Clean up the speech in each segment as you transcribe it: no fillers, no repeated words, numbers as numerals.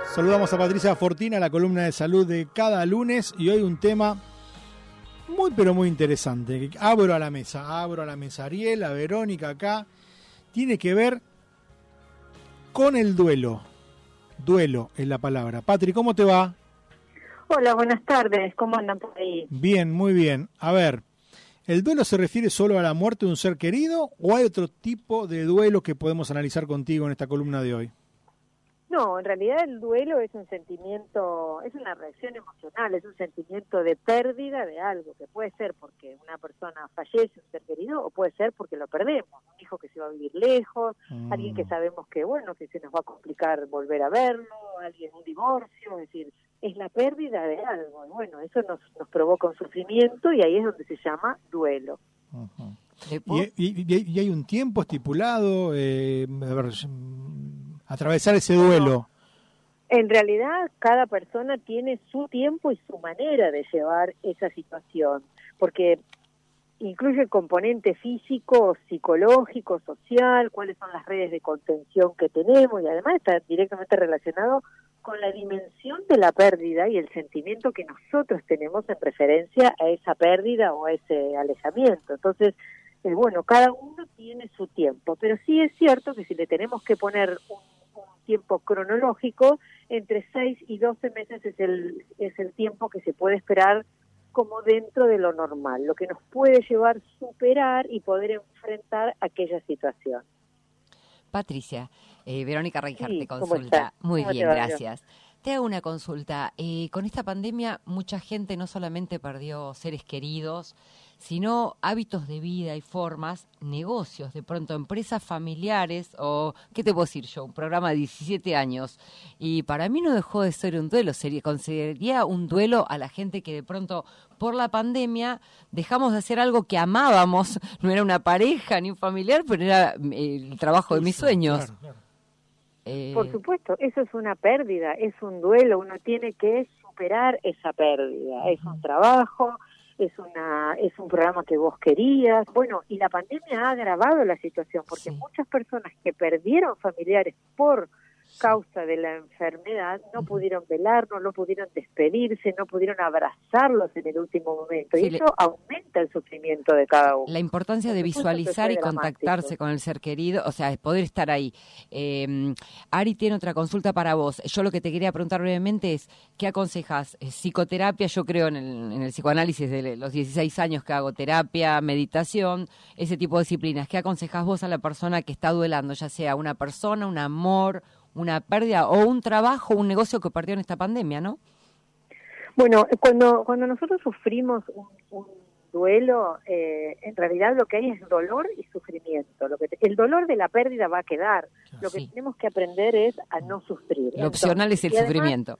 Saludamos a Patricia Fortina, la columna de salud de cada lunes, y hoy un tema muy pero muy interesante. Abro a la mesa. Ariel, a Verónica acá. Tiene que ver con el duelo. Duelo es la palabra. Patri, ¿cómo te va? Hola, buenas tardes. ¿Cómo andan por ahí? Bien, muy bien. A ver, ¿el duelo se refiere solo a la muerte de un ser querido o hay otro tipo de duelo que podemos analizar contigo en esta columna de hoy? No, en realidad el duelo es un sentimiento, es una reacción emocional, es un sentimiento de pérdida de algo, que puede ser porque una persona fallece, un ser querido, o puede ser porque lo perdemos, un hijo que se va a vivir lejos, alguien que sabemos que, bueno, que se nos va a complicar volver a verlo, alguien, un divorcio, es decir, es la pérdida de algo, y bueno, eso nos provoca un sufrimiento y ahí es donde se llama duelo. Uh-huh. ¿Y hay un tiempo estipulado? Atravesar ese duelo. En realidad, cada persona tiene su tiempo y su manera de llevar esa situación, porque incluye el componente físico, psicológico, social, cuáles son las redes de contención que tenemos, y además está directamente relacionado con la dimensión de la pérdida y el sentimiento que nosotros tenemos en referencia a esa pérdida o a ese alejamiento. Entonces, bueno, cada uno tiene su tiempo, pero sí es cierto que si le tenemos que poner un tiempo cronológico, entre 6 y 12 meses es el tiempo que se puede esperar como dentro de lo normal, lo que nos puede llevar a superar y poder enfrentar aquella situación. Patricia, Verónica Reinhardt Sí, te consulta. Muy bien, va, gracias. Te hago una consulta. Con esta pandemia mucha gente no solamente perdió seres queridos, sino hábitos de vida y formas, negocios, de pronto empresas familiares o, ¿qué te puedo decir yo? Un programa de 17 años. Y para mí no dejó de ser un duelo, consideraría un duelo a la gente que de pronto por la pandemia dejamos de hacer algo que amábamos, no era una pareja ni un familiar, pero era el trabajo de mis sueños. Claro, claro. Por supuesto, eso es una pérdida, es un duelo, uno tiene que superar esa pérdida, es un trabajo, es un programa que vos querías, bueno, y la pandemia ha agravado la situación, porque muchas personas que perdieron familiares por causa de la enfermedad no pudieron velarnos, no pudieron despedirse, no pudieron abrazarlos en el último momento, y eso aumenta el sufrimiento de cada uno. La importancia de visualizar y contactarse con el ser querido, o sea, poder estar ahí. Ari tiene otra consulta para vos. Yo lo que te quería preguntar brevemente es, ¿qué aconsejas? Psicoterapia, yo creo en el psicoanálisis de los 16 años que hago terapia, meditación, ese tipo de disciplinas. ¿Qué aconsejas vos a la persona que está duelando, ya sea una persona, un amor, una pérdida o un trabajo, un negocio que perdió en esta pandemia, ¿no? Bueno, cuando nosotros sufrimos un duelo, en realidad lo que hay es dolor y sufrimiento. El dolor de la pérdida va a quedar. Lo que tenemos que aprender es a no sufrir. Lo opcional es el sufrimiento.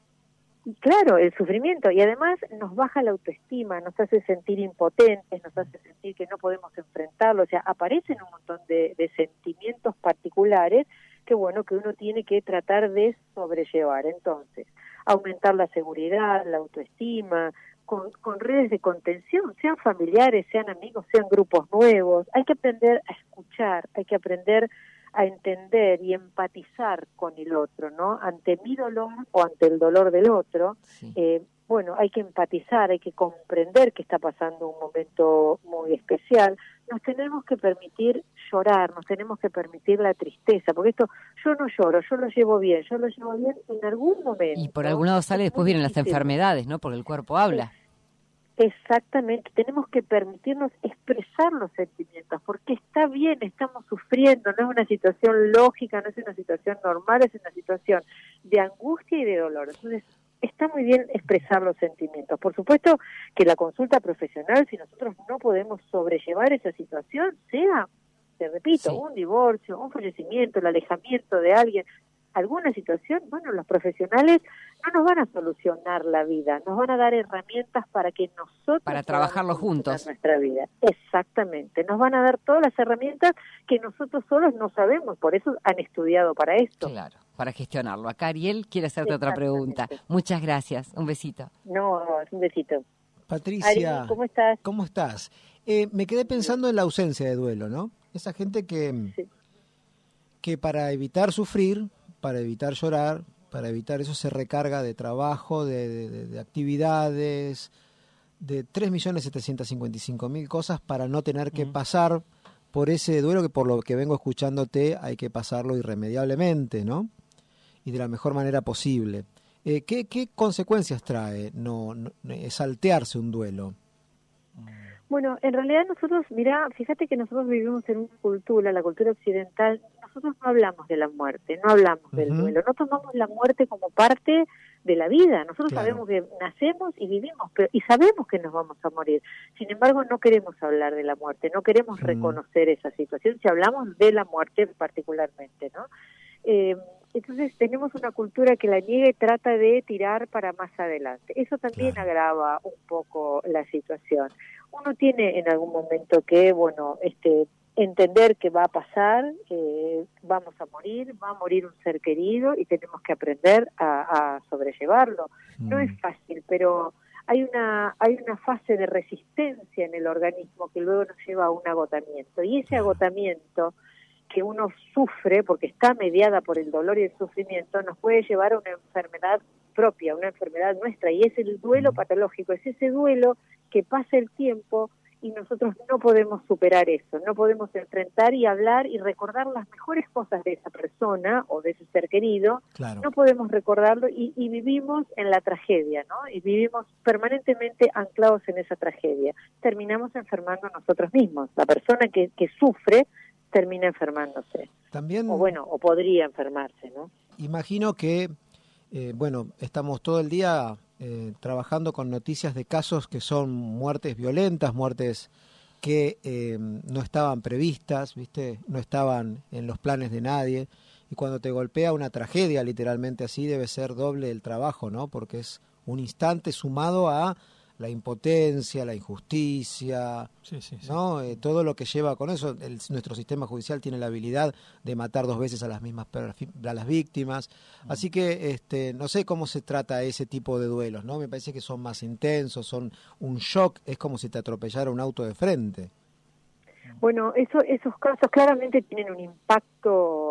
Claro, el sufrimiento, y además nos baja la autoestima, nos hace sentir impotentes, nos hace sentir que no podemos enfrentarlo, o sea, aparecen un montón de sentimientos particulares que bueno, que uno tiene que tratar de sobrellevar. Entonces, aumentar la seguridad, la autoestima, con redes de contención, sean familiares, sean amigos, sean grupos nuevos. Hay que aprender a escuchar, hay que aprender a entender y empatizar con el otro, ¿no? Ante mi dolor o ante el dolor del otro, bueno, hay que empatizar, hay que comprender que está pasando un momento muy especial. Nos tenemos que permitir llorar, nos tenemos que permitir la tristeza, porque esto, yo no lloro, yo lo llevo bien en algún momento. Y por algún lado sale, después vienen las enfermedades, ¿no? Porque el cuerpo habla. Exactamente, tenemos que permitirnos expresar los sentimientos, porque está bien, estamos sufriendo, no es una situación lógica, no es una situación normal, es una situación de angustia y de dolor. Entonces, está muy bien expresar los sentimientos. Por supuesto que la consulta profesional, si nosotros no podemos sobrellevar esa situación, sea, te repito, un divorcio, un fallecimiento, el alejamiento de alguien, alguna situación, bueno, los profesionales no nos van a solucionar la vida, nos van a dar herramientas para que nosotros para trabajarlo juntos nuestra vida. Exactamente, nos van a dar todas las herramientas que nosotros solos no sabemos, por eso han estudiado para esto. Claro, para gestionarlo. Acá Ariel quiere hacerte otra pregunta. Muchas gracias, un besito. No, un besito. Patricia, Ari, ¿cómo estás? ¿Cómo estás? Me quedé pensando en la ausencia de duelo, ¿no? Esa gente que para evitar sufrir, para evitar llorar, para evitar eso, se recarga de trabajo, de actividades, de 3.755.000 cosas para no tener que pasar por ese duelo que, por lo que vengo escuchándote, hay que pasarlo irremediablemente, ¿no? Y de la mejor manera posible. ¿Qué consecuencias trae no saltearse un duelo? Bueno, en realidad nosotros, mira, fíjate que nosotros vivimos en una cultura, la cultura occidental, nosotros no hablamos de la muerte, no hablamos del duelo, no tomamos la muerte como parte de la vida. Nosotros sabemos que nacemos y vivimos, y sabemos que nos vamos a morir. Sin embargo, no queremos hablar de la muerte, no queremos reconocer esa situación, si hablamos de la muerte particularmente, ¿no? Entonces tenemos una cultura que la niega y trata de tirar para más adelante. Eso también agrava un poco la situación. Uno tiene en algún momento que, bueno, entender que va a pasar, vamos a morir, va a morir un ser querido y tenemos que aprender a sobrellevarlo. No es fácil, pero hay una fase de resistencia en el organismo que luego nos lleva a un agotamiento. Y ese agotamiento que uno sufre, porque está mediada por el dolor y el sufrimiento, nos puede llevar a una enfermedad propia, una enfermedad nuestra, y es el duelo patológico, es ese duelo que pasa el tiempo y nosotros no podemos superar eso, no podemos enfrentar y hablar y recordar las mejores cosas de esa persona o de ese ser querido, no podemos recordarlo y vivimos en la tragedia, ¿no? Y vivimos permanentemente anclados en esa tragedia. Terminamos enfermando nosotros mismos, la persona que sufre termina enfermándose. También, o podría enfermarse, ¿no? Imagino que, estamos todo el día trabajando con noticias de casos que son muertes violentas, muertes que no estaban previstas, ¿viste? No estaban en los planes de nadie. Y cuando te golpea una tragedia, literalmente así, debe ser doble el trabajo, ¿no? Porque es un instante sumado a la impotencia, la injusticia, ¿no? Todo lo que lleva con eso. Nuestro sistema judicial tiene la habilidad de matar 2 veces a las mismas a las víctimas. Así que no sé cómo se trata ese tipo de duelos, ¿no? Me parece que son más intensos, son un shock, es como si te atropellara un auto de frente. Bueno, esos casos claramente tienen un impacto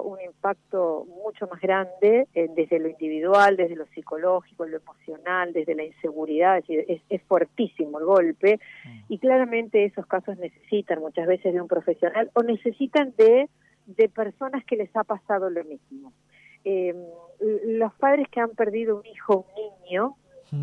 mucho más grande desde lo individual, desde lo psicológico, lo emocional, desde la inseguridad, es fuertísimo el golpe y claramente esos casos necesitan muchas veces de un profesional o necesitan de personas que les ha pasado lo mismo. Los padres que han perdido un hijo, un niño,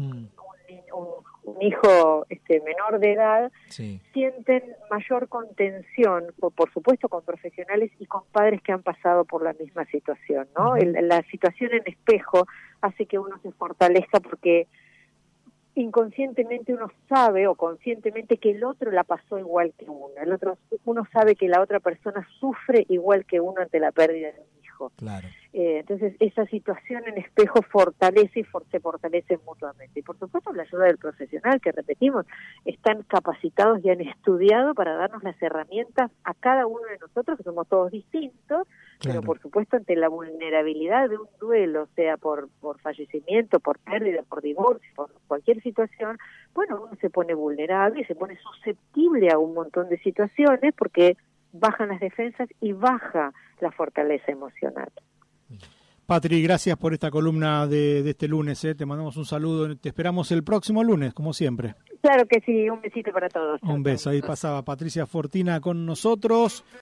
un hijo menor de edad, sienten mayor contención, por supuesto con profesionales y con padres que han pasado por la misma situación, ¿no? La situación en espejo hace que uno se fortalezca porque inconscientemente uno sabe o conscientemente que el otro la pasó igual que uno. Uno sabe que la otra persona sufre igual que uno ante la pérdida de un hijo. Claro. Entonces esa situación en espejo fortalece y se fortalece mutuamente. Y por supuesto la ayuda del profesional, que repetimos, están capacitados y han estudiado para darnos las herramientas a cada uno de nosotros, que somos todos distintos, pero por supuesto ante la vulnerabilidad de un duelo, sea por fallecimiento, por pérdida, por divorcio, por cualquier situación, bueno, uno se pone vulnerable y se pone susceptible a un montón de situaciones porque bajan las defensas y baja la fortaleza emocional. Patri, gracias por esta columna de este lunes, Te mandamos un saludo, te esperamos el próximo lunes, como siempre. Claro que sí, un besito para todos. Un beso, ahí pasaba Patricia Fortina con nosotros.